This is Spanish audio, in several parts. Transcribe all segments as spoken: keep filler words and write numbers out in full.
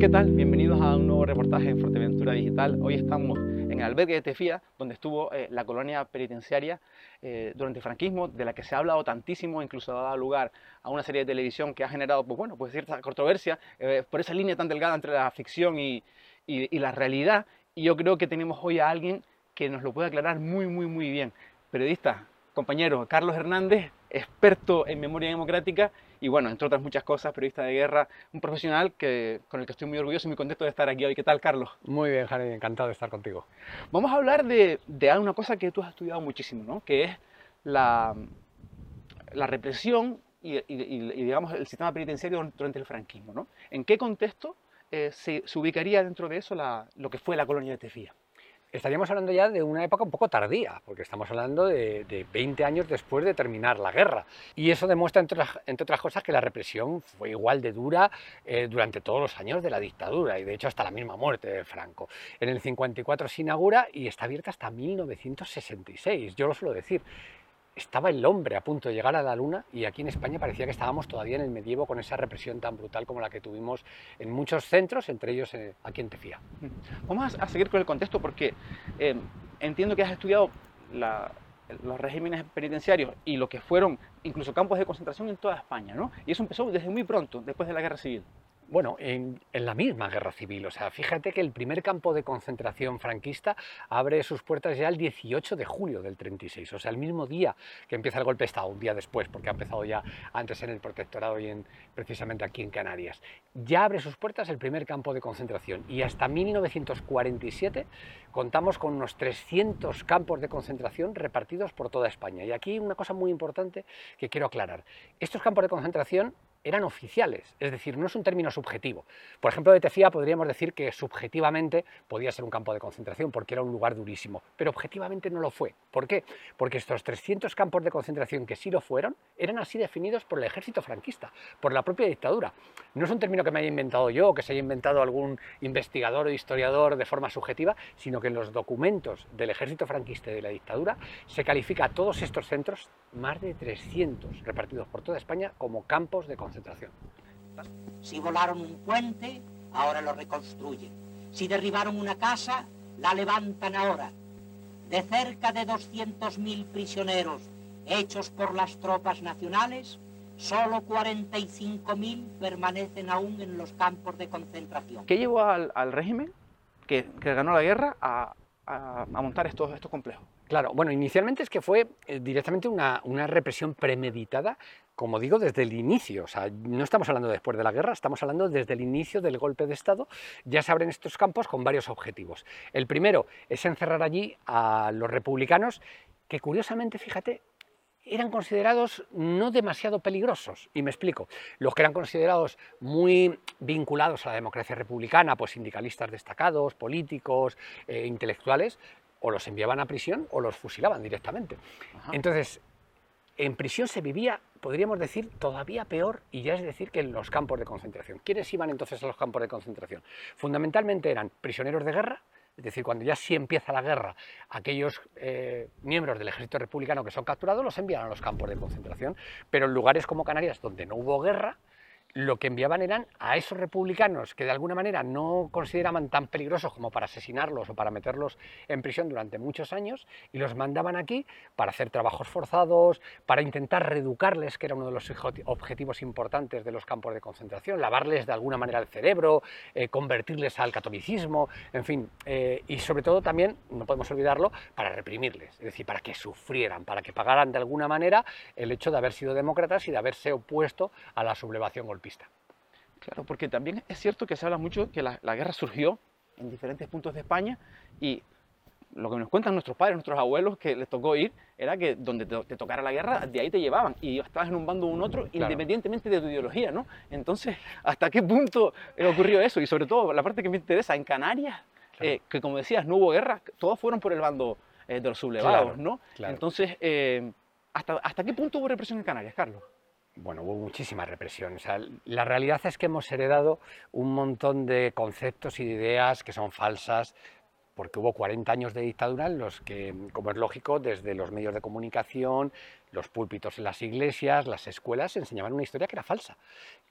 ¿qué tal? Bienvenidos a un nuevo reportaje en Fuerteventura Digital. Hoy estamos en el albergue de Tefía, donde estuvo eh, la colonia penitenciaria eh, durante el franquismo, de la que se ha hablado tantísimo, incluso ha dado lugar a una serie de televisión que ha generado, pues bueno, pues cierta controversia eh, por esa línea tan delgada entre la ficción y, y, y la realidad. Y yo creo que tenemos hoy a alguien que nos lo puede aclarar muy, muy, muy bien. Periodista, compañero Carlos Hernández, experto en memoria democrática y bueno, entre otras muchas cosas, periodista de guerra, un profesional que, con el que estoy muy orgulloso y muy contento de estar aquí hoy. ¿Qué tal, Carlos? Muy bien, Jani, encantado de estar contigo. Vamos a hablar de, de una cosa que tú has estudiado muchísimo, ¿no? Que es la, la represión y, y, y, y, digamos, el sistema penitenciario durante el franquismo, ¿no? ¿En qué contexto eh, se, se ubicaría dentro de eso la, lo que fue la colonia de Tefía? Estaríamos hablando ya de una época un poco tardía, porque estamos hablando de, de veinte años después de terminar la guerra. Y eso demuestra, entre, entre otras cosas, que la represión fue igual de dura eh, durante todos los años de la dictadura, y de hecho hasta la misma muerte de Franco. En el cincuenta y cuatro se inaugura y está abierta hasta mil novecientos sesenta y seis. Yo lo suelo decir. Estaba el hombre a punto de llegar a la luna y aquí en España parecía que estábamos todavía en el medievo con esa represión tan brutal como la que tuvimos en muchos centros, entre ellos eh, aquí en Tefía. Vamos a, a seguir con el contexto porque eh, entiendo que has estudiado la, los regímenes penitenciarios y lo que fueron incluso campos de concentración en toda España, ¿no? Y eso empezó desde muy pronto, después de la Guerra Civil. Bueno, en, en la misma guerra civil, o sea, fíjate que el primer campo de concentración franquista abre sus puertas ya el dieciocho de julio del treinta y seis, o sea, el mismo día que empieza el golpe de Estado, un día después, porque ha empezado ya antes en el Protectorado y en, precisamente aquí en Canarias. Ya abre sus puertas el primer campo de concentración y hasta mil novecientos cuarenta y siete contamos con unos trescientos campos de concentración repartidos por toda España. Y aquí una cosa muy importante que quiero aclarar. Estos campos de concentración eran oficiales, es decir, no es un término subjetivo. Por ejemplo, de Tefía podríamos decir que subjetivamente podía ser un campo de concentración porque era un lugar durísimo, pero objetivamente no lo fue. ¿Por qué? Porque estos trescientos campos de concentración que sí lo fueron, eran así definidos por el ejército franquista, por la propia dictadura. No es un término que me haya inventado yo o que se haya inventado algún investigador o historiador de forma subjetiva, sino que en los documentos del ejército franquista y de la dictadura se califica a todos estos centros, más de trescientos repartidos por toda España, como campos de concentración. Si volaron un puente, ahora lo reconstruyen. Si derribaron una casa, la levantan ahora. De cerca de doscientos mil prisioneros hechos por las tropas nacionales, solo cuarenta y cinco mil permanecen aún en los campos de concentración. ¿Qué llevó al, al régimen que, que ganó la guerra a, a, a montar estos, estos complejos? Claro, bueno, inicialmente es que fue eh, directamente una, una represión premeditada, como digo, desde el inicio. O sea, no estamos hablando después de la guerra, estamos hablando desde el inicio del golpe de Estado. Ya se abren estos campos con varios objetivos. El primero es encerrar allí a los republicanos, que curiosamente, fíjate, eran considerados no demasiado peligrosos, y me explico. Los que eran considerados muy vinculados a la democracia republicana, pues sindicalistas destacados, políticos, eh, intelectuales, o los enviaban a prisión o los fusilaban directamente. Ajá. Entonces, en prisión se vivía, podríamos decir, todavía peor, y ya es decir, que en los campos de concentración. ¿Quiénes iban entonces a los campos de concentración? Fundamentalmente eran prisioneros de guerra, es decir, cuando ya sí empieza la guerra, aquellos eh, miembros del ejército republicano que son capturados los envían a los campos de concentración, pero en lugares como Canarias, donde no hubo guerra, lo que enviaban eran a esos republicanos que de alguna manera no consideraban tan peligrosos como para asesinarlos o para meterlos en prisión durante muchos años, y los mandaban aquí para hacer trabajos forzados, para intentar reeducarles, que era uno de los objetivos importantes de los campos de concentración, lavarles de alguna manera el cerebro, eh, convertirles al catolicismo, en fin, eh, y sobre todo también, no podemos olvidarlo, para reprimirles, es decir, para que sufrieran, para que pagaran de alguna manera el hecho de haber sido demócratas y de haberse opuesto a la sublevación golpista. Claro, porque también es cierto que se habla mucho que la, la guerra surgió en diferentes puntos de España y lo que nos cuentan nuestros padres, nuestros abuelos, que les tocó ir, era que donde te, te tocara la guerra, de ahí te llevaban y estabas en un bando o un otro, claro, independientemente de tu ideología, ¿no? Entonces, ¿hasta qué punto ocurrió eso? Y sobre todo, la parte que me interesa, en Canarias, claro, eh, que como decías, no hubo guerra, todos fueron por el bando eh, de los sublevados, claro, ¿no? Claro. Entonces, eh, ¿hasta, ¿hasta qué punto hubo represión en Canarias, Carlos? Bueno, hubo muchísima represión. O sea, la realidad es que hemos heredado un montón de conceptos y de ideas que son falsas, porque hubo cuarenta años de dictadura en los que, como es lógico, desde los medios de comunicación, los púlpitos en las iglesias, las escuelas, enseñaban una historia que era falsa.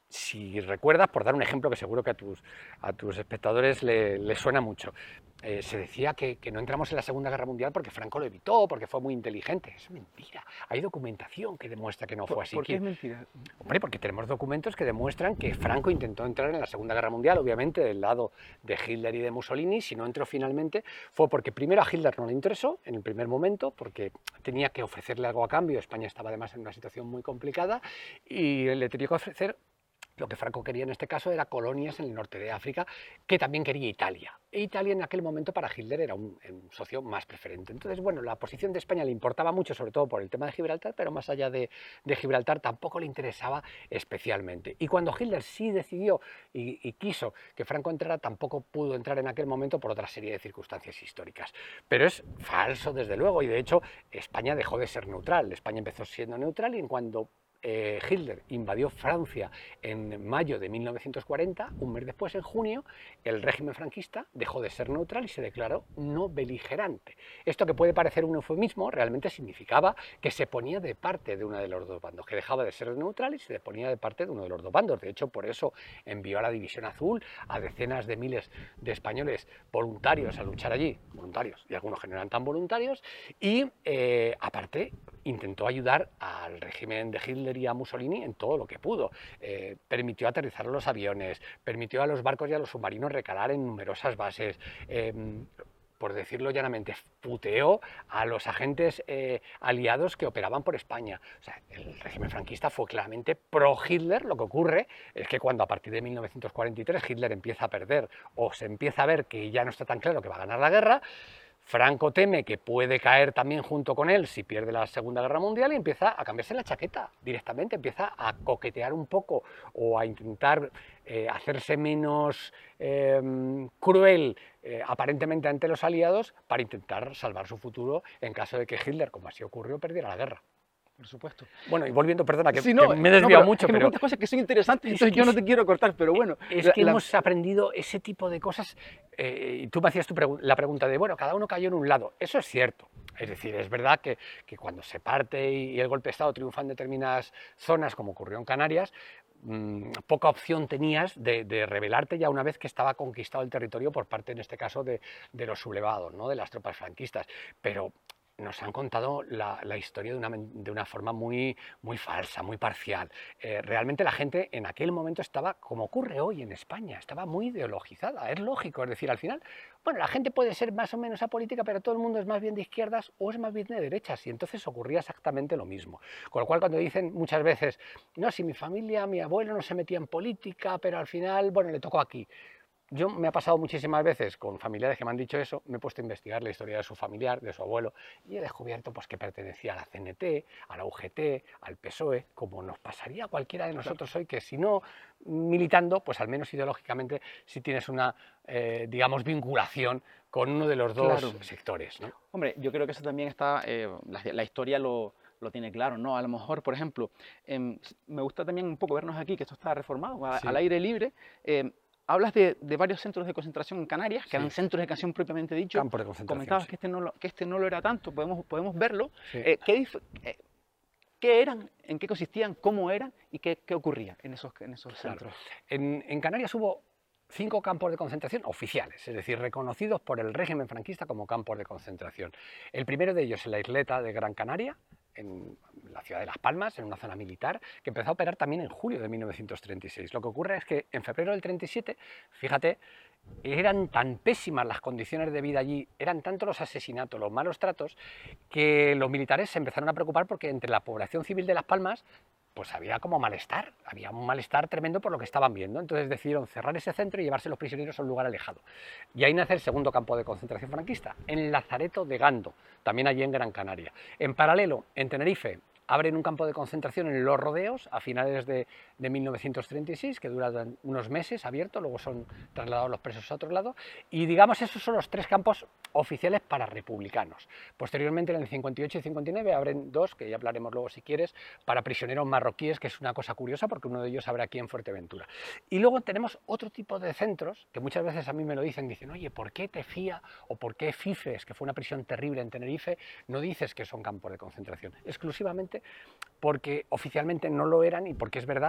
si recuerdas, por dar un ejemplo que seguro que a tus, a tus espectadores les le suena mucho, eh, se decía que, que no entramos en la Segunda Guerra Mundial porque Franco lo evitó, porque fue muy inteligente. Es mentira. Hay documentación que demuestra que no fue así. ¿Por qué es mentira? Hombre, porque tenemos documentos que demuestran que Franco intentó entrar en la Segunda Guerra Mundial, obviamente del lado de Hitler y de Mussolini. Si no entró finalmente fue porque primero a Hitler no le interesó en el primer momento, porque tenía que ofrecerle algo a cambio. España estaba además en una situación muy complicada y le tenía que ofrecer. Lo que Franco quería en este caso era colonias en el norte de África, que también quería Italia. E Italia en aquel momento para Hitler era un, un socio más preferente. Entonces, bueno, la posición de España le importaba mucho, sobre todo por el tema de Gibraltar, pero más allá de, de Gibraltar tampoco le interesaba especialmente. Y cuando Hitler sí decidió y, y quiso que Franco entrara, tampoco pudo entrar en aquel momento por otra serie de circunstancias históricas. Pero es falso, desde luego, y de hecho España dejó de ser neutral. España empezó siendo neutral y en cuando Eh, Hitler invadió Francia en mayo de mil novecientos cuarenta, un mes después, en junio, el régimen franquista dejó de ser neutral y se declaró no beligerante. Esto, que puede parecer un eufemismo, realmente significaba que se ponía de parte de uno de los dos bandos, que dejaba de ser neutral y se ponía de parte de uno de los dos bandos. De hecho, por eso envió a la División Azul a decenas de miles de españoles voluntarios a luchar allí, voluntarios, y algunos que no eran tan voluntarios, y eh, aparte intentó ayudar al régimen de Hitler y a Mussolini en todo lo que pudo. Eh, permitió aterrizar los aviones, permitió a los barcos y a los submarinos recalar en numerosas bases, eh, por decirlo llanamente, puteó a los agentes eh, aliados que operaban por España. O sea, el régimen franquista fue claramente pro-Hitler. Lo que ocurre es que cuando a partir de mil novecientos cuarenta y tres Hitler empieza a perder o se empieza a ver que ya no está tan claro que va a ganar la guerra, Franco teme que puede caer también junto con él si pierde la Segunda Guerra Mundial y empieza a cambiarse la chaqueta directamente, empieza a coquetear un poco o a intentar eh, hacerse menos eh, cruel eh, aparentemente ante los aliados para intentar salvar su futuro en caso de que Hitler, como así ocurrió, perdiera la guerra. Por supuesto. Bueno, y volviendo, perdona, que, sí, no, que me he desviado no, pero mucho, es que pero... me cuentas cosas que son interesantes, entonces yo no te quiero cortar, pero bueno. Es la, que la... hemos aprendido ese tipo de cosas, eh, y tú me hacías tu pregu la pregunta de, bueno, cada uno cayó en un lado. Eso es cierto. Es decir, es verdad que, que cuando se parte y el golpe de Estado triunfa en determinadas zonas, como ocurrió en Canarias, mmm, poca opción tenías de, de rebelarte ya una vez que estaba conquistado el territorio por parte, en este caso, de, de los sublevados, ¿no?, de las tropas franquistas. Pero nos han contado la, la historia de una, de una forma muy, muy falsa, muy parcial. Eh, realmente la gente en aquel momento estaba, como ocurre hoy en España, estaba muy ideologizada. Es lógico, es decir, al final, bueno, la gente puede ser más o menos apolítica, pero todo el mundo es más bien de izquierdas o es más bien de derechas, y entonces ocurría exactamente lo mismo. Con lo cual, cuando dicen muchas veces, no, si mi familia, mi abuelo no se metía en política, pero al final, bueno, le tocó aquí. Yo me ha pasado muchísimas veces con familiares que me han dicho eso, me he puesto a investigar la historia de su familiar, de su abuelo, y he descubierto pues, que pertenecía a la C N T, a la U G T, al P S O E, como nos pasaría a cualquiera de nosotros hoy, que si no militando, pues al menos ideológicamente sí tienes una, eh, digamos, vinculación con uno de los dos claro. sectores, ¿no? Hombre, yo creo que eso también está, eh, la, la historia lo... lo tiene claro, ¿no? A lo mejor, por ejemplo, eh, me gusta también un poco vernos aquí, que esto está reformado, a, sí. al aire libre. Eh, hablas de, de varios centros de concentración en Canarias, que sí. eran centros de concentración propiamente dicho. Campos de concentración. Comentabas sí. que, este no lo, que este no lo era tanto, podemos, podemos verlo. Sí. Eh, ¿qué, eh, ¿Qué eran, en qué consistían, cómo eran y qué, qué ocurría en esos, en esos claro. centros? En, en Canarias hubo cinco campos de concentración oficiales, es decir, reconocidos por el régimen franquista como campos de concentración. El primero de ellos en la isleta de Gran Canaria, en la ciudad de Las Palmas, en una zona militar, que empezó a operar también en julio de mil novecientos treinta y seis. Lo que ocurre es que en febrero del treinta y siete, fíjate, eran tan pésimas las condiciones de vida allí, eran tanto los asesinatos, los malos tratos, que los militares se empezaron a preocupar porque entre la población civil de Las Palmas pues había como malestar, había un malestar tremendo por lo que estaban viendo. Entonces decidieron cerrar ese centro y llevarse los prisioneros a un lugar alejado. Y ahí nace el segundo campo de concentración franquista, en Lazareto de Gando, también allí en Gran Canaria. En paralelo, en Tenerife, abren un campo de concentración en Los Rodeos a finales de, de mil novecientos treinta y seis, que dura unos meses abierto, luego son trasladados los presos a otro lado, y digamos esos son los tres campos oficiales para republicanos. Posteriormente, en el cincuenta y ocho y cincuenta y nueve, abren dos, que ya hablaremos luego si quieres, para prisioneros marroquíes, que es una cosa curiosa porque uno de ellos abre aquí en Fuerteventura. Y luego tenemos otro tipo de centros, que muchas veces a mí me lo dicen, dicen, oye, ¿por qué Tefía o por qué Fifes, que fue una prisión terrible en Tenerife, no dices que son campos de concentración? Exclusivamente porque oficialmente no lo eran y porque es verdad que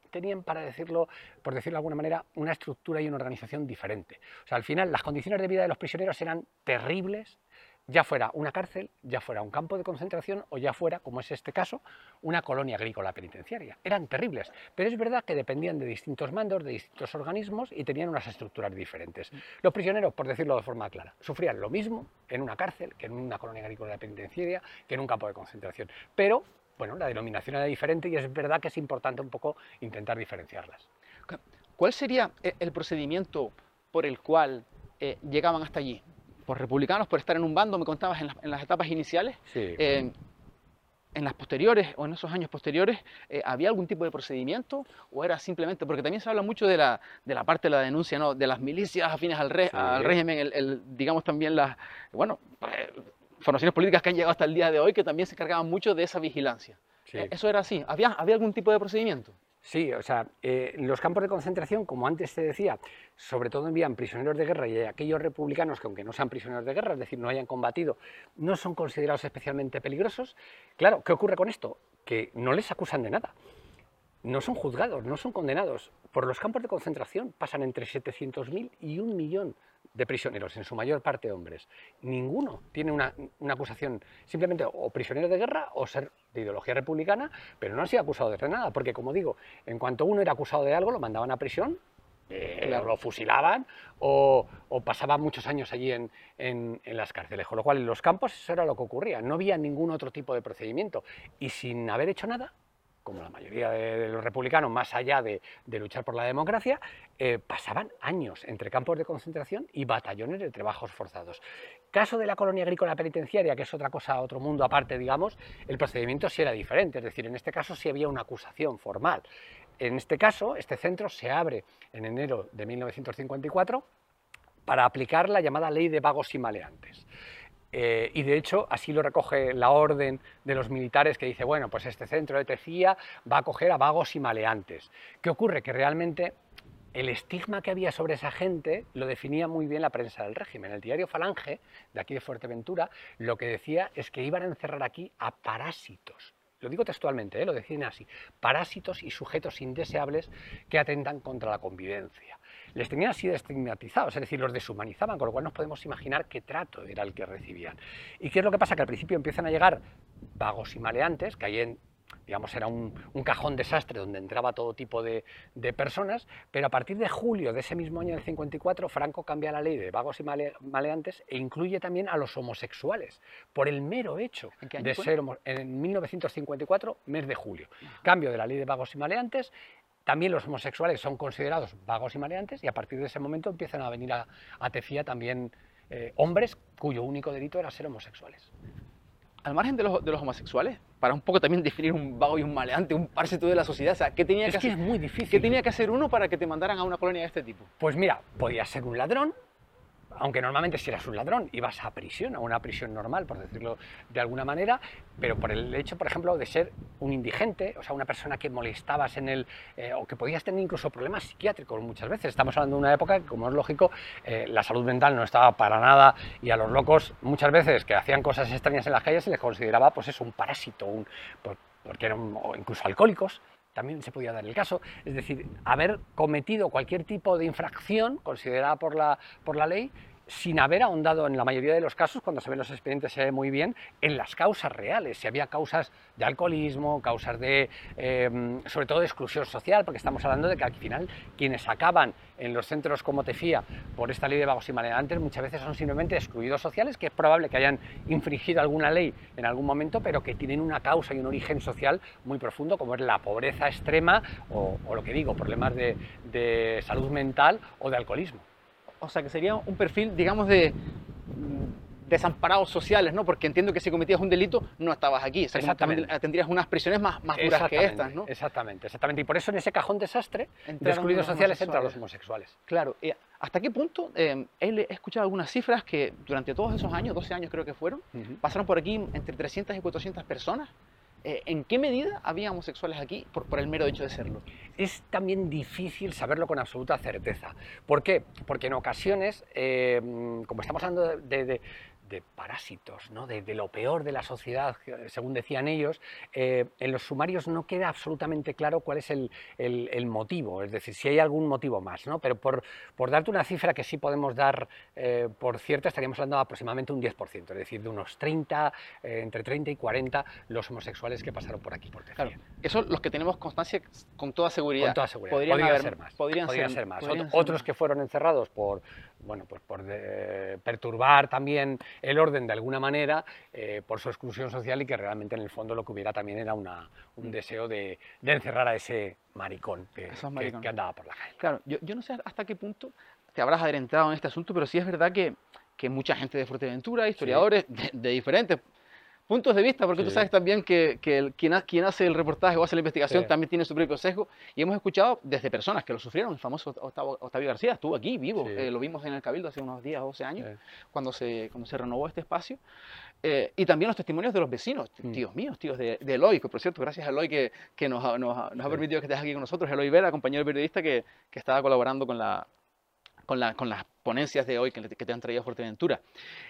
tenían, para decirlo, por decirlo de alguna manera, una estructura y una organización diferente. O sea, al final las condiciones de vida de los prisioneros eran terribles, ya fuera una cárcel, ya fuera un campo de concentración o ya fuera, como es este caso, una colonia agrícola penitenciaria. Eran terribles, pero es verdad que dependían de distintos mandos, de distintos organismos y tenían unas estructuras diferentes. Los prisioneros, por decirlo de forma clara, sufrían lo mismo en una cárcel que en una colonia agrícola penitenciaria, que en un campo de concentración, pero bueno, la denominación era diferente y es verdad que es importante un poco intentar diferenciarlas. ¿Cuál sería el procedimiento por el cual eh, llegaban hasta allí? ¿Por republicanos, por estar en un bando, me contabas en las, en las etapas iniciales? Sí. Eh, ¿En las posteriores o en esos años posteriores eh, había algún tipo de procedimiento o era simplemente, porque también se habla mucho de la, de la parte de la denuncia, ¿no?, de las milicias afines al, re, Sí. al régimen, el, el, digamos también las, bueno, eh, formaciones políticas que han llegado hasta el día de hoy que también se encargaban mucho de esa vigilancia? Sí. Eh, ¿Eso era así? ¿Había, había algún tipo de procedimiento? Sí, o sea, eh, los campos de concentración, como antes te decía, sobre todo envían prisioneros de guerra y aquellos republicanos que, aunque no sean prisioneros de guerra, es decir, no hayan combatido, no son considerados especialmente peligrosos. Claro, ¿qué ocurre con esto? Que no les acusan de nada. No son juzgados, no son condenados. Por los campos de concentración pasan entre setecientos mil y un millón de prisioneros, en su mayor parte hombres. Ninguno tiene una, una acusación, simplemente o prisionero de guerra o ser de ideología republicana, pero no han sido acusados de nada, porque como digo, en cuanto uno era acusado de algo, lo mandaban a prisión, eh, claro. lo fusilaban o, o pasaban muchos años allí en, en, en las cárceles, con lo cual en los campos eso era lo que ocurría, no había ningún otro tipo de procedimiento y sin haber hecho nada, como la mayoría de los republicanos, más allá de, de luchar por la democracia, eh, pasaban años entre campos de concentración y batallones de trabajos forzados. Caso de la colonia agrícola penitenciaria, que es otra cosa, otro mundo aparte, digamos, el procedimiento sí era diferente, es decir, en este caso sí había una acusación formal. En este caso, este centro se abre en enero de mil novecientos cincuenta y cuatro para aplicar la llamada ley de vagos y maleantes. Eh, y de hecho así lo recoge la orden de los militares, que dice, bueno, pues este centro de Tecía va a acoger a vagos y maleantes. ¿Qué ocurre? Que realmente el estigma que había sobre esa gente lo definía muy bien la prensa del régimen. El diario Falange, de aquí de Fuerteventura, lo que decía es que iban a encerrar aquí a parásitos. Lo digo textualmente, ¿eh? Lo decían así, parásitos y sujetos indeseables que atentan contra la convivencia. Les tenían así estigmatizados, es decir, los deshumanizaban, con lo cual nos podemos imaginar qué trato era el que recibían. ¿Y qué es lo que pasa? Que al principio empiezan a llegar vagos y maleantes, que ahí en, digamos, era un, un cajón desastre donde entraba todo tipo de, de personas, pero a partir de julio de ese mismo año del cincuenta y cuatro, Franco cambia la ley de vagos y male, maleantes e incluye también a los homosexuales, por el mero hecho de ser homo, en mil novecientos cincuenta y cuatro, mes de julio. Cambio de la ley de vagos y maleantes. También los homosexuales son considerados vagos y maleantes y a partir de ese momento empiezan a venir a, a Tecía también eh, hombres cuyo único delito era ser homosexuales. Al margen de los, de los homosexuales, para un poco también definir un vago y un maleante, un parásito de la sociedad, o sea, ¿qué tenía es que, que hacer? Es muy difícil. ¿Qué tenía que hacer uno para que te mandaran a una colonia de este tipo? Pues mira, podía ser un ladrón, aunque normalmente si eras un ladrón ibas a prisión, a una prisión normal, por decirlo de alguna manera, pero por el hecho, por ejemplo, de ser un indigente, o sea, una persona que molestabas en el, eh, o que podías tener incluso problemas psiquiátricos muchas veces. Estamos hablando de una época que, como es lógico, eh, la salud mental no estaba para nada y a los locos muchas veces que hacían cosas extrañas en las calles se les consideraba, pues eso, un parásito, un, pues, porque eran o incluso alcohólicos. También se podía dar el caso, es decir, haber cometido cualquier tipo de infracción considerada por la, por la ley sin haber ahondado en la mayoría de los casos, cuando se ven los expedientes se ve muy bien, en las causas reales, si había causas de alcoholismo, causas de, eh, sobre todo de exclusión social, porque estamos hablando de que al final quienes acaban en los centros como Tecía por esta ley de vagos y maleantes muchas veces son simplemente excluidos sociales, que es probable que hayan infringido alguna ley en algún momento, pero que tienen una causa y un origen social muy profundo, como es la pobreza extrema o, o lo que digo, problemas de, de salud mental o de alcoholismo. O sea, que sería un perfil, digamos, de desamparados sociales, ¿no? Porque entiendo que si cometías un delito no estabas aquí, o sea, también tendrías unas prisiones más, más duras que estas, ¿no? Exactamente, exactamente. Y por eso en ese cajón desastre de excluidos sociales entran los homosexuales. Claro. Eh, ¿Hasta qué punto? Eh, he escuchado algunas cifras que durante todos esos años, doce años creo que fueron, uh-huh. pasaron por aquí entre trescientas y cuatrocientas personas. Eh, ¿En qué medida había homosexuales aquí por, por el mero hecho de serlo? Es también difícil saberlo con absoluta certeza. ¿Por qué? Porque en ocasiones, eh, como estamos hablando de, de, de parásitos, ¿no? de, de lo peor de la sociedad, según decían ellos, eh, en los sumarios no queda absolutamente claro cuál es el, el, el motivo, es decir, si hay algún motivo más, ¿no? Pero por, por darte una cifra que sí podemos dar eh, por cierta, estaríamos hablando de aproximadamente un diez por ciento, es decir, de unos treinta, eh, entre treinta y cuarenta los homosexuales que pasaron por aquí, por Tefía. Claro, eso los que tenemos constancia con toda seguridad. Con toda seguridad. Podrían Podría haber, ser más. Podrían, podrían ser, ser más. podrían Ot ser otros más. que fueron encerrados por, bueno, pues por de, perturbar también el orden de alguna manera, eh, por su exclusión social y que realmente en el fondo lo que hubiera también era una, un deseo de, de encerrar a ese maricón que, que, que andaba por la calle. Claro, yo, yo no sé hasta qué punto te habrás adentrado en este asunto, pero sí es verdad que, que mucha gente de Fuerteventura, historiadores sí. de, de diferentes puntos de vista, porque sí. tú sabes también que, que el, quien, ha, quien hace el reportaje o hace la investigación sí. también tiene su propio sesgo, y hemos escuchado desde personas que lo sufrieron. El famoso Octavio, Octavio García estuvo aquí vivo, sí. eh, lo vimos en el Cabildo hace unos diez o doce años, sí. cuando, se, cuando se renovó este espacio, eh, y también los testimonios de los vecinos, mm. tíos míos, tíos de, de Eloy, que por cierto, gracias a Eloy que, que nos, ha, nos, ha, nos sí. ha permitido que estés aquí con nosotros, Eloy Vera, compañero periodista que, que estaba colaborando con, la, con, la, con las ponencias de hoy que, que te han traído a Fuerteventura.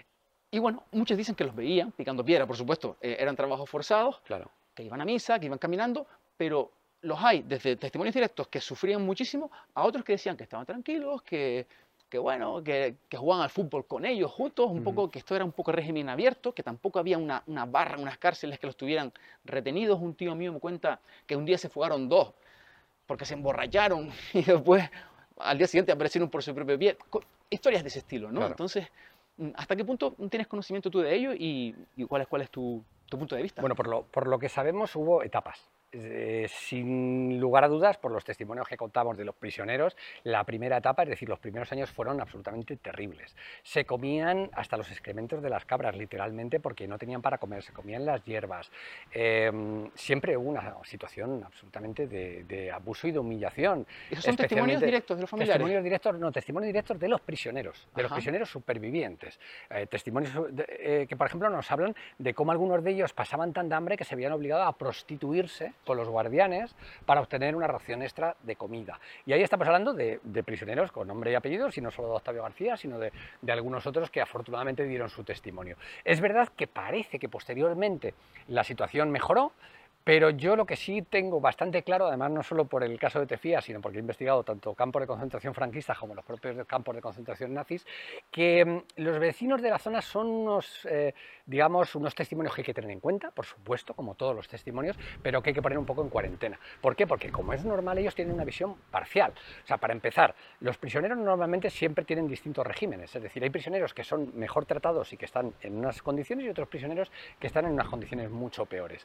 Y bueno, muchos dicen que los veían picando piedra, por supuesto, eh, eran trabajos forzados, claro. que iban a misa, que iban caminando, pero los hay desde testimonios directos que sufrían muchísimo, a otros que decían que estaban tranquilos, que, que bueno, que, que jugaban al fútbol con ellos juntos, un uh-huh. poco, que esto era un poco régimen abierto, que tampoco había una, una barra, unas cárceles que los tuvieran retenidos. Un tío mío me cuenta que un día se fugaron dos, porque se emborracharon y después al día siguiente aparecieron por su propio pie. Historias de ese estilo, ¿no? Claro. Entonces, ¿hasta qué punto tienes conocimiento tú de ello y, y cuál es, cuál es tu, tu punto de vista? Bueno, por lo, por lo que sabemos hubo etapas. Eh, sin lugar a dudas, por los testimonios que contamos de los prisioneros, la primera etapa, es decir, los primeros años fueron absolutamente terribles. Se comían hasta los excrementos de las cabras, literalmente, porque no tenían para comer, se comían las hierbas. Eh, siempre hubo una situación absolutamente de, de abuso y de humillación. ¿Esos son testimonios directos de los familiares? Testimonios directos, no, testimonios directos de los prisioneros, de Ajá. los prisioneros supervivientes. Eh, testimonios de, eh, que, por ejemplo, nos hablan de cómo algunos de ellos pasaban tanta hambre que se habían obligado a prostituirse con los guardianes para obtener una ración extra de comida. Y ahí estamos hablando de, de prisioneros con nombre y apellido, y no solo de Octavio García, sino de, de algunos otros que afortunadamente dieron su testimonio. Es verdad que parece que posteriormente la situación mejoró, pero yo lo que sí tengo bastante claro, además no solo por el caso de Tefía, sino porque he investigado tanto campos de concentración franquistas como los propios campos de concentración nazis, que mmm, los vecinos de la zona son unos, eh, digamos, unos testimonios que hay que tener en cuenta, por supuesto, como todos los testimonios, pero que hay que poner un poco en cuarentena. ¿Por qué? Porque como es normal, ellos tienen una visión parcial. O sea, para empezar, los prisioneros normalmente siempre tienen distintos regímenes, es decir, hay prisioneros que son mejor tratados y que están en unas condiciones y otros prisioneros que están en unas condiciones mucho peores.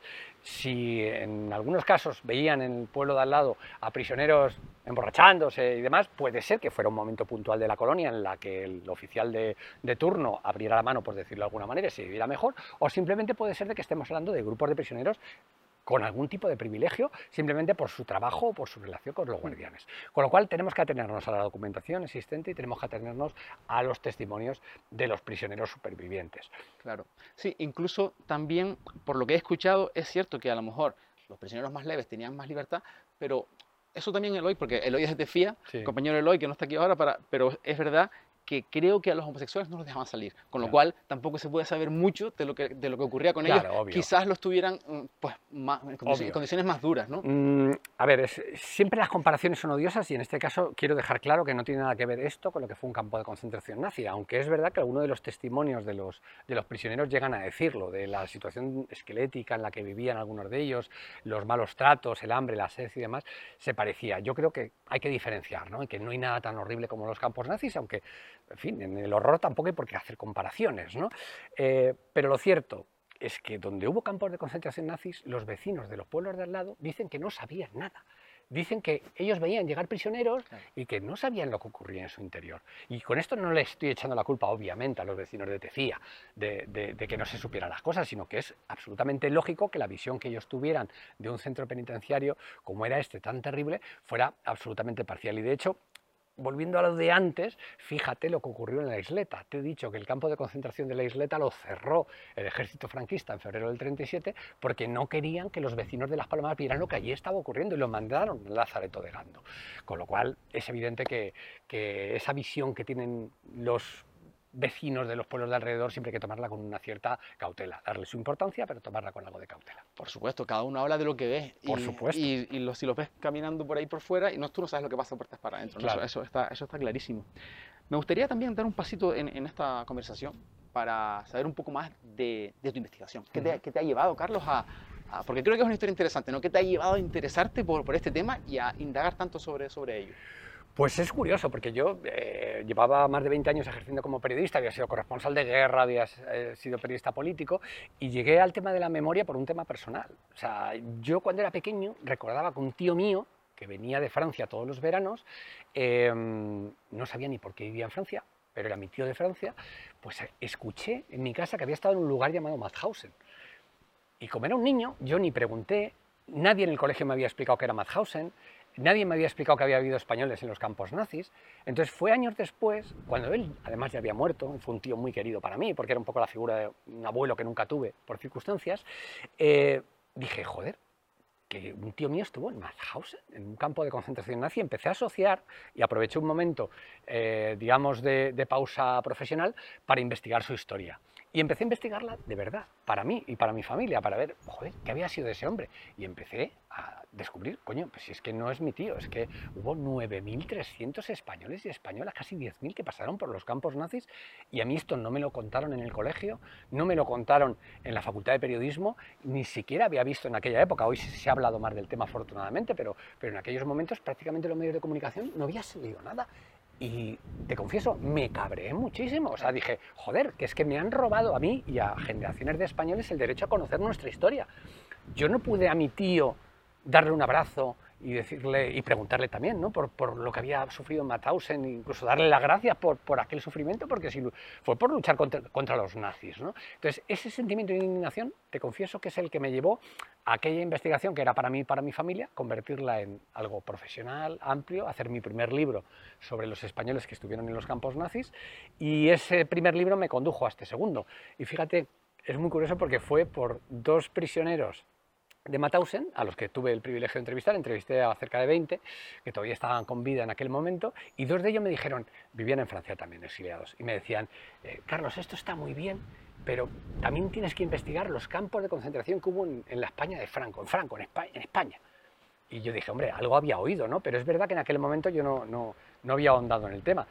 Si en algunos casos veían en el pueblo de al lado a prisioneros emborrachándose y demás, puede ser que fuera un momento puntual de la colonia en la que el oficial de, de turno abriera la mano, por decirlo de alguna manera, y se viviera mejor, o simplemente puede ser de que estemos hablando de grupos de prisioneros con algún tipo de privilegio, simplemente por su trabajo o por su relación con los guardianes. Con lo cual tenemos que atenernos a la documentación existente y tenemos que atenernos a los testimonios de los prisioneros supervivientes. Claro, sí, incluso también, por lo que he escuchado, es cierto que a lo mejor los prisioneros más leves tenían más libertad, pero eso también Eloy, porque Eloy es de Tefía, sí. compañero Eloy, que no está aquí ahora, para, pero es verdad que creo que a los homosexuales no los dejaban salir, con lo claro. cual tampoco se puede saber mucho de lo que, de lo que ocurría con claro, ellos. Obvio. Quizás los tuvieran pues, más, en, condiciones, en condiciones más duras, ¿no? Mm, a ver, es, siempre las comparaciones son odiosas y en este caso quiero dejar claro que no tiene nada que ver esto con lo que fue un campo de concentración nazi, aunque es verdad que algunos de los testimonios de los, de los prisioneros llegan a decirlo, de la situación esquelética en la que vivían algunos de ellos, los malos tratos, el hambre, la sed y demás, se parecía. Yo creo que hay que diferenciar, ¿no? Y que no hay nada tan horrible como los campos nazis, aunque, en fin, en el horror tampoco hay por qué hacer comparaciones, ¿no? Eh, pero lo cierto es que donde hubo campos de concentración nazis, los vecinos de los pueblos de al lado dicen que no sabían nada. Dicen que ellos veían llegar prisioneros y que no sabían lo que ocurría en su interior. Y con esto no le estoy echando la culpa, obviamente, a los vecinos de Tefía de, de, de que no se supieran las cosas, sino que es absolutamente lógico que la visión que ellos tuvieran de un centro penitenciario como era este tan terrible fuera absolutamente parcial. Y de hecho, volviendo a lo de antes, fíjate lo que ocurrió en la Isleta. Te he dicho que el campo de concentración de la Isleta lo cerró el ejército franquista en febrero del treinta y siete porque no querían que los vecinos de Las Palmas vieran lo que allí estaba ocurriendo y lo mandaron al Lazareto de Gando. Con lo cual es evidente que, que esa visión que tienen los vecinos de los pueblos de alrededor siempre hay que tomarla con una cierta cautela, darle su importancia, pero tomarla con algo de cautela. Por supuesto, cada uno habla de lo que ve. Por y, supuesto. Y, y lo, si lo ves caminando por ahí por fuera, y no, tú no sabes lo que pasa por puertas para adentro. ¿no? Claro. Eso, eso, está, eso está clarísimo. Me gustaría también dar un pasito en, en esta conversación para saber un poco más de, de tu investigación. ¿Qué te, Uh-huh. ¿Qué te ha llevado, Carlos, a, a...? Porque creo que es una historia interesante, ¿no? ¿Qué te ha llevado a interesarte por, por este tema y a indagar tanto sobre, sobre ello? Pues es curioso, porque yo eh, llevaba más de veinte años ejerciendo como periodista, había sido corresponsal de guerra, había eh, sido periodista político, y llegué al tema de la memoria por un tema personal. O sea, yo cuando era pequeño recordaba que un tío mío, que venía de Francia todos los veranos, eh, no sabía ni por qué vivía en Francia, pero era mi tío de Francia, pues escuché en mi casa que había estado en un lugar llamado Mauthausen. Y como era un niño, yo ni pregunté, nadie en el colegio me había explicado qué era Mauthausen, nadie me había explicado que había habido españoles en los campos nazis. Entonces fue años después, cuando él además ya había muerto, fue un tío muy querido para mí, porque era un poco la figura de un abuelo que nunca tuve por circunstancias, eh, dije, joder, que un tío mío estuvo en Mauthausen, en un campo de concentración nazi. Empecé a asociar y aproveché un momento, eh, digamos, de, de pausa profesional para investigar su historia. Y empecé a investigarla de verdad, para mí y para mi familia, para ver, joder, qué había sido de ese hombre. Y empecé a descubrir, coño, pues si es que no es mi tío, es que hubo nueve mil trescientos españoles y españolas, casi diez mil que pasaron por los campos nazis, y a mí esto no me lo contaron en el colegio, no me lo contaron en la Facultad de Periodismo, ni siquiera había visto en aquella época. Hoy se ha hablado más del tema afortunadamente, pero, pero en aquellos momentos prácticamente los medios de comunicación no había salido nada. Y te confieso, me cabreé muchísimo. O sea, dije, joder, que es que me han robado a mí y a generaciones de españoles el derecho a conocer nuestra historia. Yo no pude a mi tío darle un abrazo y decirle y preguntarle también, ¿no? por, por lo que había sufrido en Mauthausen, incluso darle las gracias por, por aquel sufrimiento, porque si fue por luchar contra, contra los nazis, ¿no? Entonces, ese sentimiento de indignación, te confieso que es el que me llevó a aquella investigación que era para mí y para mi familia, convertirla en algo profesional, amplio, hacer mi primer libro sobre los españoles que estuvieron en los campos nazis, y ese primer libro me condujo a este segundo. Y fíjate, es muy curioso porque fue por dos prisioneros de Mauthausen, a los que tuve el privilegio de entrevistar, entrevisté a cerca de veinte, que todavía estaban con vida en aquel momento, y dos de ellos me dijeron, vivían en Francia también, exiliados, y me decían, eh, Carlos, esto está muy bien, pero también tienes que investigar los campos de concentración que hubo en, en la España de Franco, en Franco, en España, en España. Y yo dije, hombre, algo había oído, ¿no? Pero es verdad que en aquel momento yo no, no, no había ahondado en el tema.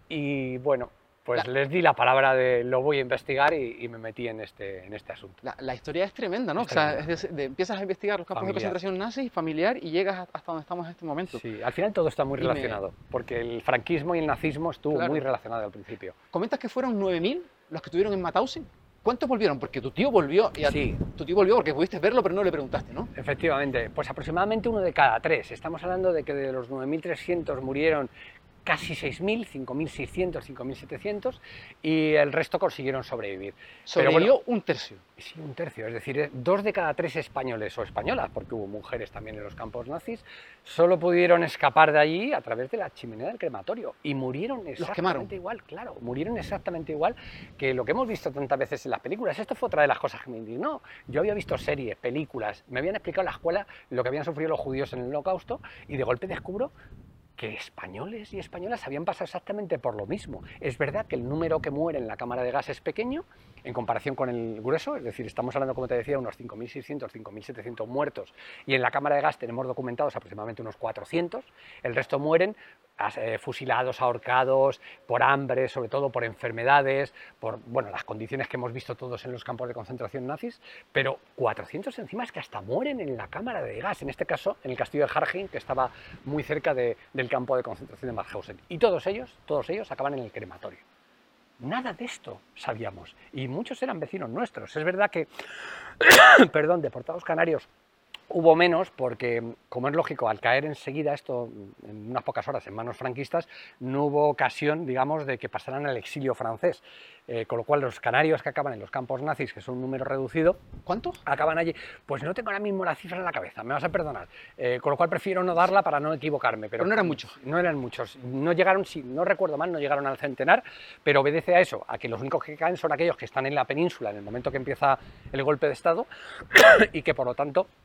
Y bueno, pues la, les di la palabra de lo voy a investigar y, y me metí en este, en este asunto. La, la historia es tremenda, ¿no? Es o sea, es de, de, empiezas a investigar los campos familiar. de concentración nazis, familiar, y llegas hasta donde estamos en este momento. Sí, al final todo está muy Dime. relacionado, porque el franquismo y el nazismo estuvo claro. muy relacionado al principio. Comentas que fueron nueve mil los que estuvieron en Mauthausen. ¿Cuántos volvieron? Porque tu tío volvió, y a, sí. tu tío volvió porque pudiste verlo, pero no le preguntaste, ¿no? Efectivamente, pues aproximadamente uno de cada tres. Estamos hablando de que de los nueve mil trescientos murieron casi seis mil, cinco mil seiscientos, cinco mil setecientos, y el resto consiguieron sobrevivir. Sobrevivió Pero bueno, un tercio. Sí, un tercio, es decir, dos de cada tres españoles o españolas, porque hubo mujeres también en los campos nazis, solo pudieron escapar de allí a través de la chimenea del crematorio, y murieron exactamente igual, claro, murieron exactamente igual que lo que hemos visto tantas veces en las películas. Esto fue otra de las cosas que me indignó. Yo había visto series, películas, me habían explicado en la escuela lo que habían sufrido los judíos en el Holocausto, y de golpe descubro que españoles y españolas habían pasado exactamente por lo mismo. Es verdad que el número que muere en la cámara de gas es pequeño en comparación con el grueso, es decir, estamos hablando, como te decía, unos cinco mil seiscientos, cinco mil setecientos muertos, y en la cámara de gas tenemos documentados aproximadamente unos cuatrocientos, el resto mueren eh, fusilados, ahorcados, por hambre, sobre todo por enfermedades, por bueno, las condiciones que hemos visto todos en los campos de concentración nazis, pero cuatrocientos encima es que hasta mueren en la cámara de gas, en este caso en el castillo de Harging, que estaba muy cerca de, del campo de concentración de Mauthausen, y todos ellos, todos ellos acaban en el crematorio. Nada de esto sabíamos, y muchos eran vecinos nuestros. Es verdad que, perdón, deportados canarios hubo menos porque, como es lógico, al caer enseguida esto, en unas pocas horas, en manos franquistas, no hubo ocasión, digamos, de que pasaran al exilio francés. Eh, con lo cual, los canarios que acaban en los campos nazis, que son un número reducido, ¿cuántos acaban allí? Pues no tengo ahora mismo la cifra en la cabeza, me vas a perdonar. Eh, con lo cual prefiero no darla para no equivocarme. Pero, pero no eran muchos. No eran muchos. No llegaron, si no recuerdo mal, no llegaron al centenar, pero obedece a eso, a que los únicos que caen son aquellos que están en la península en el momento que empieza el golpe de Estado y que, por lo tanto,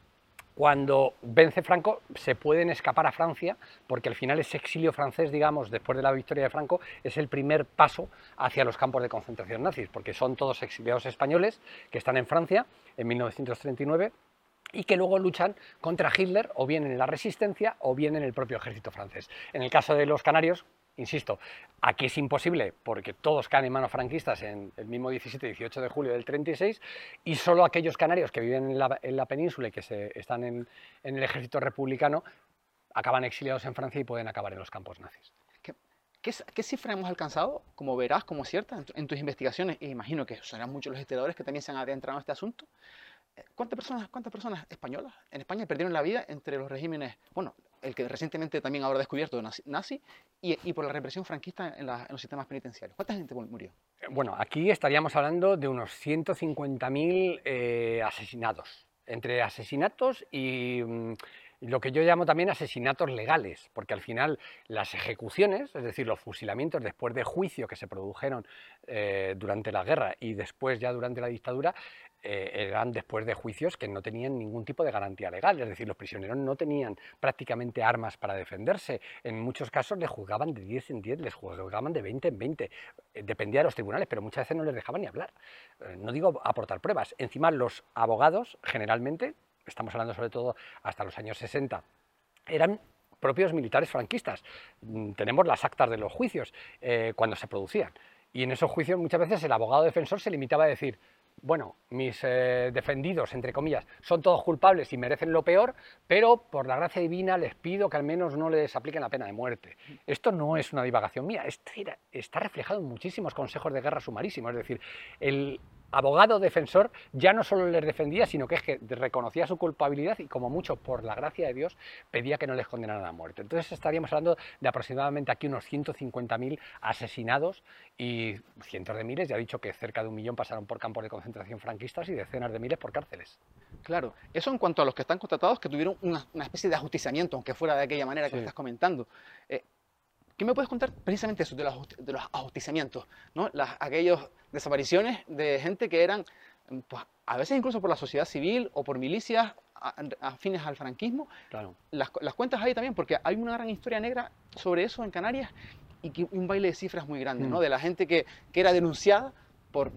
Cuando vence Franco, se pueden escapar a Francia, porque al final ese exilio francés, digamos, después de la victoria de Franco, es el primer paso hacia los campos de concentración nazis, porque son todos exiliados españoles que están en Francia en mil novecientos treinta y nueve y que luego luchan contra Hitler, o bien en la resistencia, o bien en el propio ejército francés. En el caso de los canarios, insisto, aquí es imposible porque todos caen en manos franquistas en el mismo diecisiete y dieciocho de julio del treinta y seis, y solo aquellos canarios que viven en la, en la península y que se, están en, en el ejército republicano acaban exiliados en Francia y pueden acabar en los campos nazis. ¿Qué, qué, qué cifra hemos alcanzado, como verás, como cierta, en, tu, en tus investigaciones? E imagino que serán muchos los historiadores que también se han adentrado en este asunto. ¿Cuántas personas, ¿Cuántas personas españolas en España perdieron la vida entre los regímenes, bueno, el que recientemente también habrá descubierto nazi, nazi y, y por la represión franquista en, la, en los sistemas penitenciarios? ¿Cuánta gente murió? Bueno, aquí estaríamos hablando de unos ciento cincuenta mil eh, asesinados, entre asesinatos y mm, lo que yo llamo también asesinatos legales, porque al final las ejecuciones, es decir, los fusilamientos después de juicio que se produjeron eh, durante la guerra y después ya durante la dictadura, Eh, eran después de juicios que no tenían ningún tipo de garantía legal, es decir, los prisioneros no tenían prácticamente armas para defenderse, en muchos casos les juzgaban de diez en diez, les juzgaban de veinte en veinte, eh, dependía de los tribunales, pero muchas veces no les dejaban ni hablar, eh, no digo aportar pruebas. Encima los abogados generalmente, estamos hablando sobre todo hasta los años sesenta, eran propios militares franquistas, tenemos las actas de los juicios eh, cuando se producían, y en esos juicios muchas veces el abogado defensor se limitaba a decir: bueno, mis eh, defendidos, entre comillas, son todos culpables y merecen lo peor, pero por la gracia divina les pido que al menos no les apliquen la pena de muerte. Esto no es una divagación mía, esto era, está reflejado en muchísimos consejos de guerra sumarísimos, es decir, el abogado defensor ya no solo les defendía, sino que es que reconocía su culpabilidad y como mucho, por la gracia de Dios, pedía que no les condenaran a muerte. Entonces estaríamos hablando de aproximadamente aquí unos ciento cincuenta mil asesinados y cientos de miles, ya he dicho que cerca de un millón pasaron por campos de concentración franquistas y decenas de miles por cárceles. Claro, eso en cuanto a los que están contratados, que tuvieron una, una especie de ajusticiamiento, aunque fuera de aquella manera que Sí. estás comentando. Eh, ¿Qué me puedes contar precisamente eso, de los, de los ajusticiamientos, ¿no? Las, aquellas desapariciones de gente que eran, pues, a veces incluso por la sociedad civil o por milicias afines al franquismo? Claro. Las, las cuentas ahí también, porque hay una gran historia negra sobre eso en Canarias y que, un baile de cifras muy grande, ¿no? Mm. De la gente que, que era denunciada por...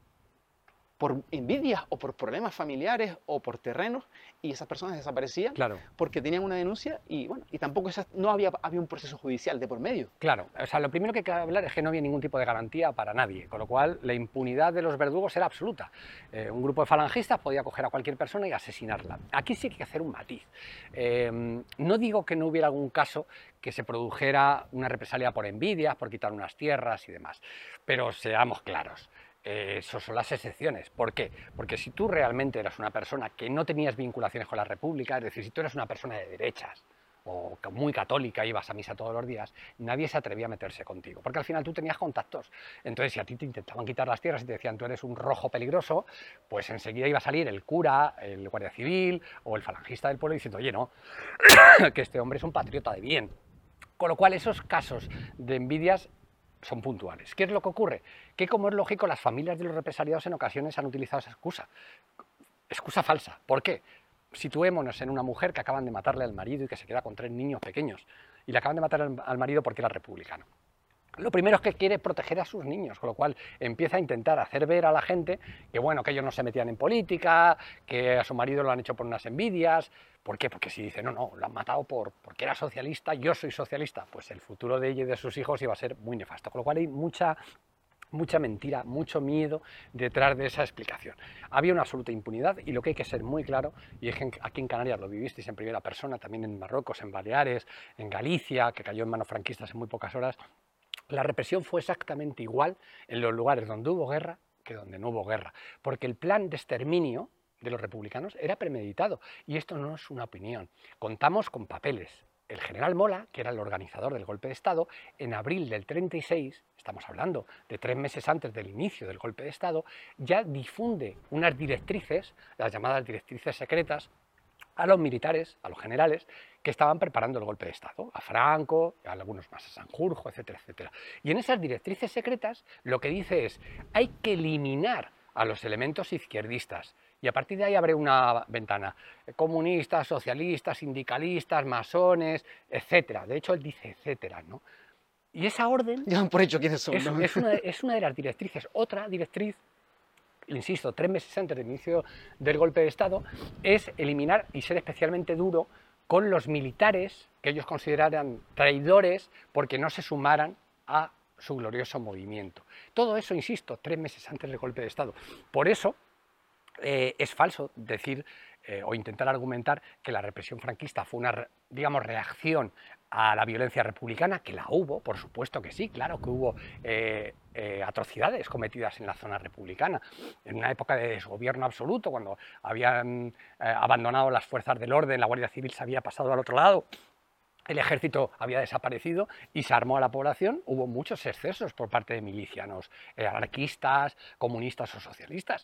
por envidias o por problemas familiares o por terrenos, y esas personas desaparecían Claro. porque tenían una denuncia y bueno, y tampoco esas, no había, había un proceso judicial de por medio. Claro, o sea, lo primero que hay que hablar es que no había ningún tipo de garantía para nadie, con lo cual la impunidad de los verdugos era absoluta. Eh, un grupo de falangistas podía coger a cualquier persona y asesinarla. Aquí sí hay que hacer un matiz. Eh, no digo que no hubiera algún caso que se produjera una represalia por envidias, por quitar unas tierras y demás, pero seamos claros. Eh, eso son las excepciones. ¿Por qué? Porque si tú realmente eras una persona que no tenías vinculaciones con la República, es decir, si tú eras una persona de derechas o muy católica, ibas a misa todos los días, nadie se atrevía a meterse contigo, porque al final tú tenías contactos. Entonces, si a ti te intentaban quitar las tierras y te decían tú eres un rojo peligroso, pues enseguida iba a salir el cura, el guardia civil o el falangista del pueblo diciendo: oye, no, que este hombre es un patriota de bien. Con lo cual, esos casos de envidias son puntuales. ¿Qué es lo que ocurre? Que, como es lógico, las familias de los represaliados en ocasiones han utilizado esa excusa. Excusa falsa. ¿Por qué? Situémonos en una mujer que acaban de matarle al marido y que se queda con tres niños pequeños. Y le acaban de matar al marido porque era republicano. Lo primero es que quiere proteger a sus niños, con lo cual empieza a intentar hacer ver a la gente que, bueno, que ellos no se metían en política, que a su marido lo han hecho por unas envidias. ¿Por qué? Porque si dice, no, no, lo han matado por, porque era socialista, yo soy socialista, pues el futuro de ella y de sus hijos iba a ser muy nefasto. Con lo cual hay mucha, mucha mentira, mucho miedo detrás de esa explicación. Había una absoluta impunidad y lo que hay que ser muy claro, y es que aquí en Canarias lo vivisteis en primera persona, también en Marruecos, en Baleares, en Galicia, que cayó en manos franquistas en muy pocas horas, la represión fue exactamente igual en los lugares donde hubo guerra que donde no hubo guerra, porque el plan de exterminio de los republicanos era premeditado, y esto no es una opinión. Contamos con papeles. El general Mola, que era el organizador del golpe de Estado, en abril del treinta y seis, estamos hablando de tres meses antes del inicio del golpe de Estado, ya difunde unas directrices, las llamadas directrices secretas, a los militares, a los generales, que estaban preparando el golpe de Estado, a Franco, a algunos más, a Sanjurjo, etcétera, etcétera. Y en esas directrices secretas lo que dice es, hay que eliminar a los elementos izquierdistas, Y a partir de ahí abre una ventana. Comunistas, socialistas, sindicalistas, masones, etcétera. De hecho, él dice etcétera, ¿no? Y esa orden... Ya han por hecho quiénes son, es, ¿no? es, una, es una de las directrices. Otra directriz, insisto, tres meses antes del inicio del golpe de Estado, es eliminar y ser especialmente duro con los militares que ellos consideraran traidores porque no se sumaran a su glorioso movimiento. Todo eso, insisto, tres meses antes del golpe de Estado. Por eso eh, es falso decir eh, o intentar argumentar que la represión franquista fue una, digamos, reacción a la violencia republicana, que la hubo, por supuesto que sí, claro que hubo eh, eh, atrocidades cometidas en la zona republicana, en una época de desgobierno absoluto, cuando habían eh, abandonado las fuerzas del orden, la Guardia Civil se había pasado al otro lado, el ejército había desaparecido y se armó a la población, hubo muchos excesos por parte de milicianos, eh, anarquistas, comunistas o socialistas,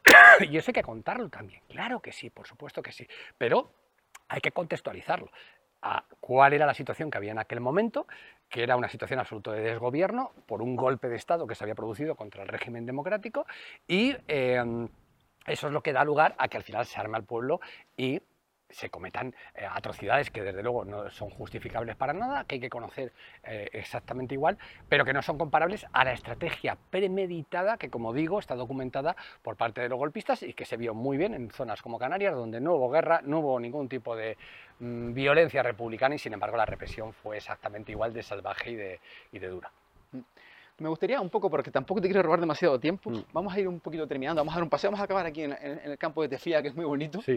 y eso hay que contarlo también, claro que sí, por supuesto que sí, pero hay que contextualizarlo. A cuál era la situación que había en aquel momento, que era una situación absoluta de desgobierno por un golpe de Estado que se había producido contra el régimen democrático, y eh, eso es lo que da lugar a que al final se arme al pueblo y se cometan eh, atrocidades que desde luego no son justificables para nada, que hay que conocer eh, exactamente igual, pero que no son comparables a la estrategia premeditada que, como digo, está documentada por parte de los golpistas y que se vio muy bien en zonas como Canarias, donde no hubo guerra, no hubo ningún tipo de mmm, violencia republicana y, sin embargo, la represión fue exactamente igual de salvaje y de, y de dura. Me gustaría un poco, porque tampoco te quiero robar demasiado tiempo, Mm. vamos a ir un poquito terminando, vamos a dar un paseo, vamos a acabar aquí en, en- en el campo de Tefía, que es muy bonito. Sí.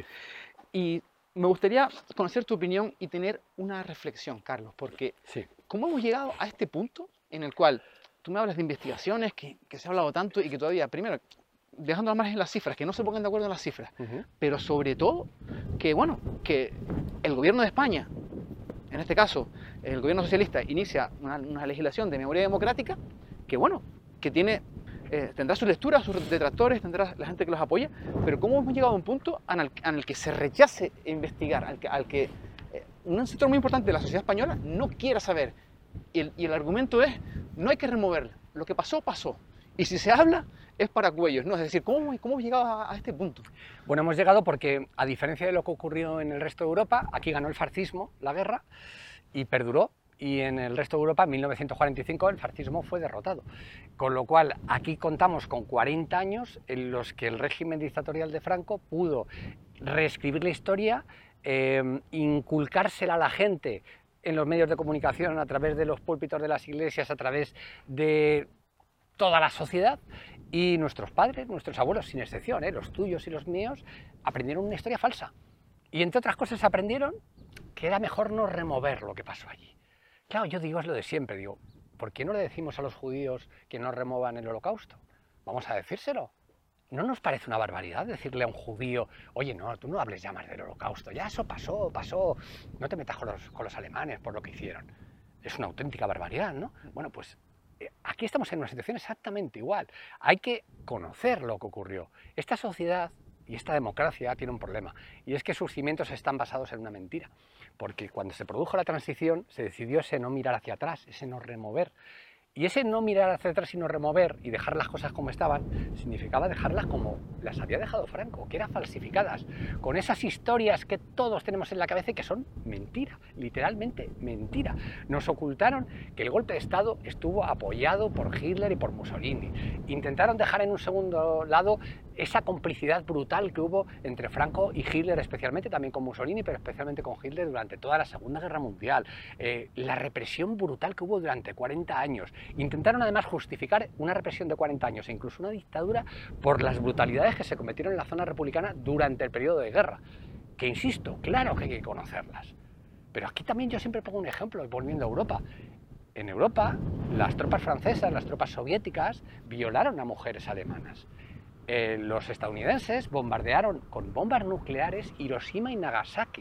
Y me gustaría conocer tu opinión y tener una reflexión, Carlos, porque Sí. ¿cómo hemos llegado a este punto en el cual tú me hablas de investigaciones, que, que se ha hablado tanto y que todavía, primero, dejando al margen las cifras, que no se pongan de acuerdo en las cifras, Uh-huh. pero sobre todo que, bueno, que el gobierno de España, en este caso, el gobierno socialista, inicia una, una legislación de memoria democrática que, bueno, que tiene, eh, tendrá su lectura, sus detractores, tendrá la gente que los apoya, pero ¿cómo hemos llegado a un punto en el, en el que se rechace investigar, al que, al que eh, un sector muy importante de la sociedad española no quiera saber? Y el, y el argumento es, no hay que removerla, lo que pasó, pasó. Y si se habla, es para cuellos, ¿no? Es decir, ¿cómo, cómo hemos llegado a, a este punto? Bueno, hemos llegado porque, a diferencia de lo que ocurrió en el resto de Europa, aquí ganó el fascismo la guerra y perduró, y en el resto de Europa, en mil novecientos cuarenta y cinco, el fascismo fue derrotado. Con lo cual, aquí contamos con cuarenta años en los que el régimen dictatorial de Franco pudo reescribir la historia, eh, inculcársela a la gente en los medios de comunicación, a través de los púlpitos de las iglesias, a través de toda la sociedad, y nuestros padres, nuestros abuelos, sin excepción, ¿eh? Los tuyos y los míos, aprendieron una historia falsa. Y entre otras cosas aprendieron que era mejor no remover lo que pasó allí. Claro, yo digo, es lo de siempre, digo, ¿por qué no le decimos a los judíos que no remuevan el holocausto? Vamos a decírselo. ¿No nos parece una barbaridad decirle a un judío, oye, no, tú no hables ya más del holocausto, ya eso pasó, pasó, no te metas con los, con los alemanes por lo que hicieron? Es una auténtica barbaridad, ¿no? Bueno, pues eh, aquí estamos en una situación exactamente igual. Hay que conocer lo que ocurrió. Esta sociedad y esta democracia tiene un problema, y es que sus cimientos están basados en una mentira. Porque cuando se produjo la transición se decidió ese no mirar hacia atrás, ese no remover. Y ese no mirar hacia atrás y no remover y dejar las cosas como estaban, significaba dejarlas como las había dejado Franco, que eran falsificadas, con esas historias que todos tenemos en la cabeza y que son mentira, literalmente mentira. Nos ocultaron que el golpe de Estado estuvo apoyado por Hitler y por Mussolini. Intentaron dejar en un segundo lado esa complicidad brutal que hubo entre Franco y Hitler, especialmente también con Mussolini, pero especialmente con Hitler durante toda la Segunda Guerra Mundial. Eh, la represión brutal que hubo durante cuarenta años. Intentaron además justificar una represión de cuarenta años e incluso una dictadura por las brutalidades que se cometieron en la zona republicana durante el periodo de guerra. Que insisto, claro que hay que conocerlas. Pero aquí también yo siempre pongo un ejemplo, volviendo a Europa. En Europa, las tropas francesas, las tropas soviéticas, violaron a mujeres alemanas. Eh, los estadounidenses bombardearon con bombas nucleares Hiroshima y Nagasaki.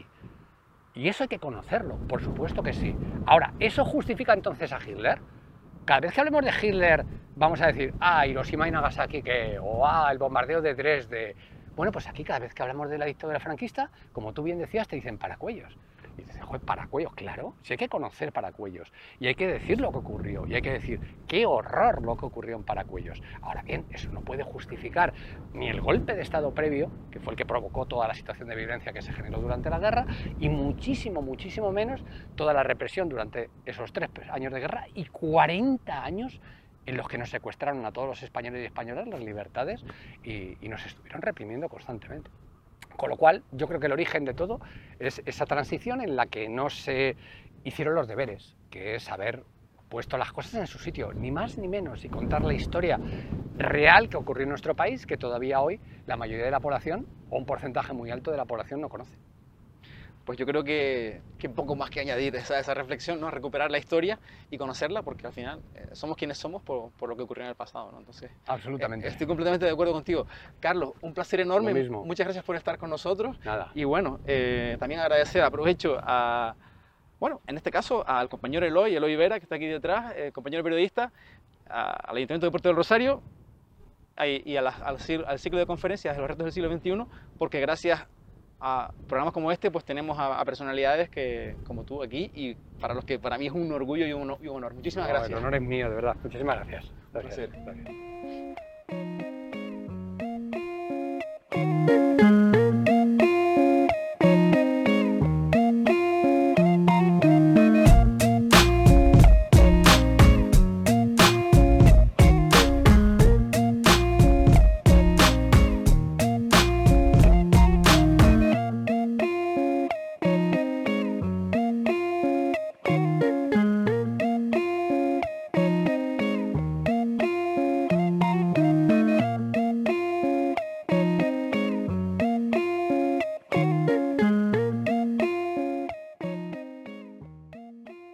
Y eso hay que conocerlo, por supuesto que sí. Ahora, ¿eso justifica entonces a Hitler? Cada vez que hablemos de Hitler, vamos a decir, ah, Hiroshima y Nagasaki, ¿qué? O ah, el bombardeo de Dresde. Bueno, pues aquí cada vez que hablamos de la dictadura franquista, como tú bien decías, te dicen paracuellos. Y dices, joder, Paracuellos, claro, si hay que conocer Paracuellos y hay que decir lo que ocurrió y hay que decir qué horror lo que ocurrió en Paracuellos. Ahora bien, eso no puede justificar ni el golpe de Estado previo, que fue el que provocó toda la situación de violencia que se generó durante la guerra, y muchísimo, muchísimo menos toda la represión durante esos tres años de guerra y cuarenta años en los que nos secuestraron a todos los españoles y españolas las libertades y, y nos estuvieron reprimiendo constantemente. Con lo cual, yo creo que el origen de todo es esa transición en la que no se hicieron los deberes, que es haber puesto las cosas en su sitio, ni más ni menos, y contar la historia real que ocurrió en nuestro país, que todavía hoy la mayoría de la población, o un porcentaje muy alto de la población, no conoce. Pues yo creo que, que poco más que añadir esa, esa reflexión, ¿no? Recuperar la historia y conocerla, porque al final eh, somos quienes somos por, por lo que ocurrió en el pasado, ¿no? Entonces, absolutamente. Eh, estoy completamente de acuerdo contigo. Carlos, un placer enorme. Lo mismo. Muchas gracias por estar con nosotros. Nada. Y bueno, eh, también agradecer, aprovecho a, bueno, en este caso al compañero Eloy, Eloy Vera, que está aquí detrás, eh, compañero periodista, a, al Ayuntamiento de Puerto del Rosario y, y a la, al, al ciclo de conferencias de los retos del siglo veintiuno, porque gracias a programas como este, pues tenemos a, a personalidades que, como tú aquí, y para los que para mí es un orgullo y un, y un honor. Muchísimas No, gracias. El honor es mío, de verdad. Muchísimas gracias. Gracias. Un placer. Gracias.